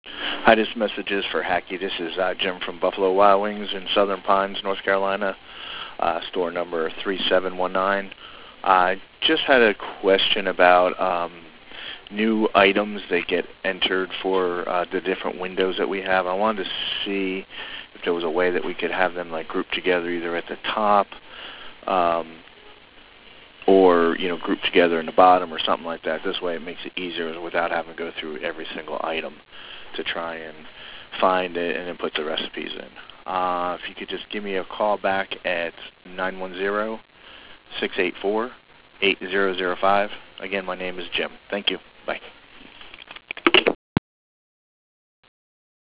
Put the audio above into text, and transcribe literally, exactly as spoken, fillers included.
Hi, this message is for Hackey. This is uh, Jim from Buffalo Wild Wings in Southern Pines, North Carolina, uh, store number three seven one nine. I just had a question about um, new items that get entered for uh, the different windows that we have. I wanted to see if there was a way that we could have them like grouped together either at the top um, or, you know, grouped together in the bottom or something like that. This way it makes it easier without having to go through every single item to try and find it and then put the recipes in. Uh, if you could just give me a call back at nine one zero, six eight four, eight zero zero five. Again, my name is Jim. Thank you. Bye.